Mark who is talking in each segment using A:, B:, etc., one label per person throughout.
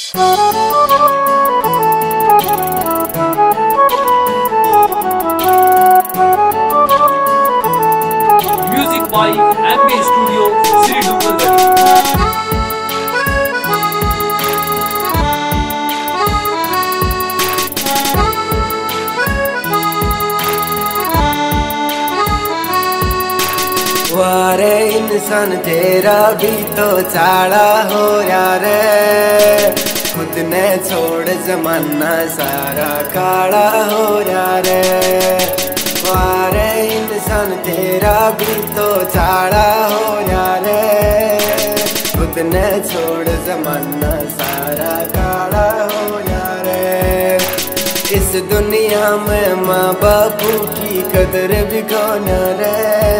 A: Music by MB studio Shri Dungargarh.
B: वारे इंसान तेरा भी तो चाला हो यार, खुद ने छोड़ जमाना सारा काला हो यार। वारे इंसान तेरा भी तो चाला हो यार, खुद ने छोड़ जमाना सारा काला हो यार। इस दुनिया में माँ बापू की कदर भी कौन रे,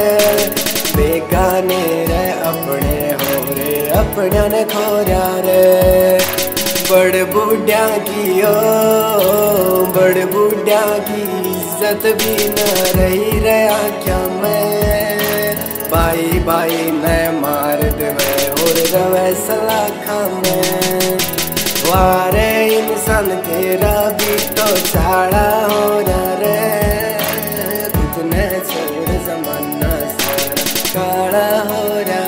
B: बेगाने रे अपने हो रे अपना ने खोया रे। बड़ बूढ़ा की बड़ बूढ़ा की इज्जत भी न रही रहा क्या मैं, भाई भाई न मार देवे और रवे सलाखा में। वारे इंसान तेरा भी तो चाड़ा हो रे, खुद ने छोड़ जमाना सारा काला हो रे।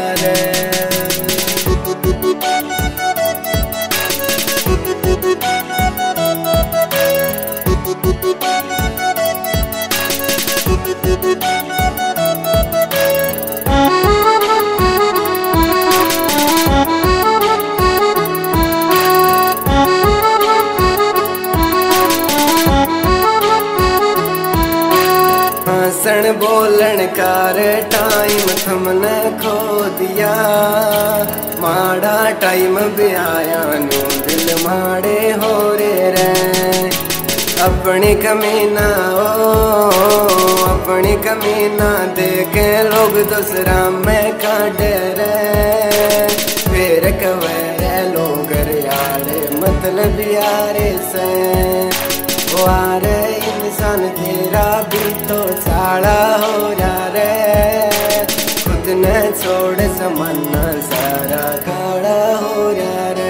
B: हंसण बोलन कार टाइम थमने खो दिया, माड़ा टाइम भी आया नो दिल माड़े हो रे। अपनी कमी ना अपनी कमी ना देखे लोग दूसरा में काटे रे, फिर कवे लोग यारे मतलब यारे से। वारे इंसान तेरा भी तो चाला हो रे, खुद ने छोड़ जमाना सारा काला हो रे।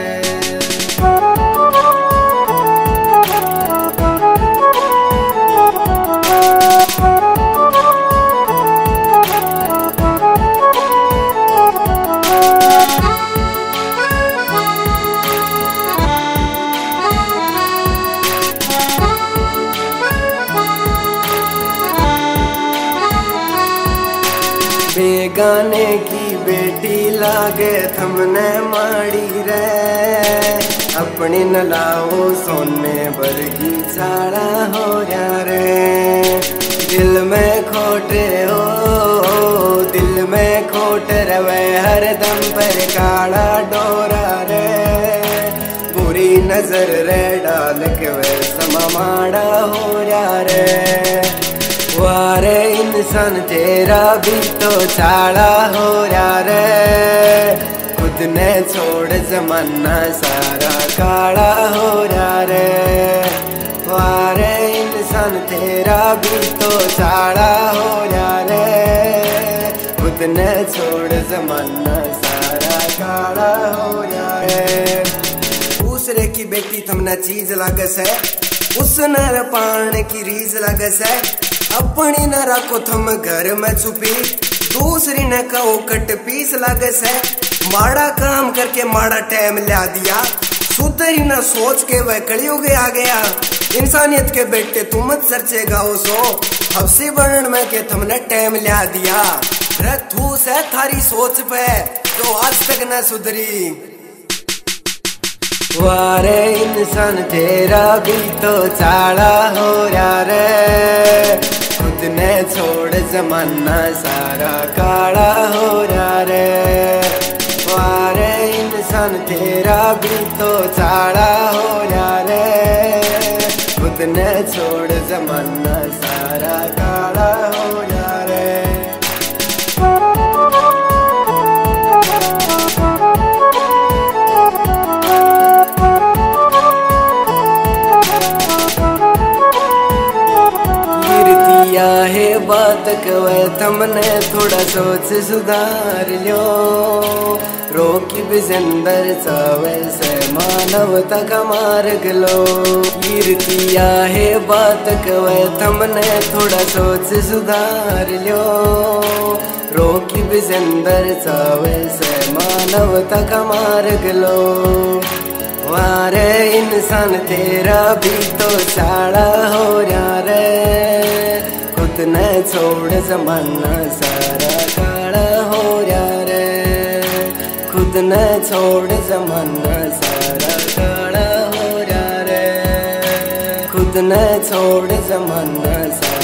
B: बेगाने की बेटी लागे थमने माड़ी रे, अपनी न लाओ सोने बरगी चाड़ा हो रे। दिल में खोटे हो दिल में खोट रवे हर दम पर काला डोरा रे, बुरी नजर रे डाल के वे समा माड़ा हो रे। वारे इंसान तेरा भी तो चाला हो रे, खुद ने छोड़ जमाना सारा काला हो रे। वारे इंसान तेरा भी तो चाला हो रे, खुद ने छोड़ जमाना सारा काला हो रे। दूसरे की बेटी थमना चीज लागस है, उस नर पान की रीज लागस है। अपनी न रखो थम घर में छुपी, दूसरी न कहो कट पीस लागस है। माड़ा काम करके माड़ा टाइम ला दिया, सुधरी न सोच के वह कलयुग आ गया। इंसानियत के बेटे तुम मत सरचे गाओ सो, हफ्सी बनन में के तुमने टाइम ला दिया। रथू से थारी सोच पे जो आज तक न सुधरी। वारे इंसान तेरा भी तो चाला हो रे, खुद ने छोड़ जमाना सारा काला हो रे। वारे इंसान तेरा भी तो चाला हो रे, खुद ने छोड़ जमाना सारा काला हो रे। है बात कवे तमने थोड़ा सोच सुधार लो, रोकी बिजंदर चावे से मानवता का मार्ग लो। कीर्तिया है बात कवे थमने थोड़ा सोच सुधार लो। रोकी बिजंदर चावे से मानवता का मार्ग लो। वारे इंसान तेरा भी तो साड़ा हो रहा रे। खुद ने छोड़ जमाना सारा काड़ा हो रहा रे। खुद ने छोड़ जमाना सारा काड़ा हो रहा रे। खुद ने छोड़ जमाना सारा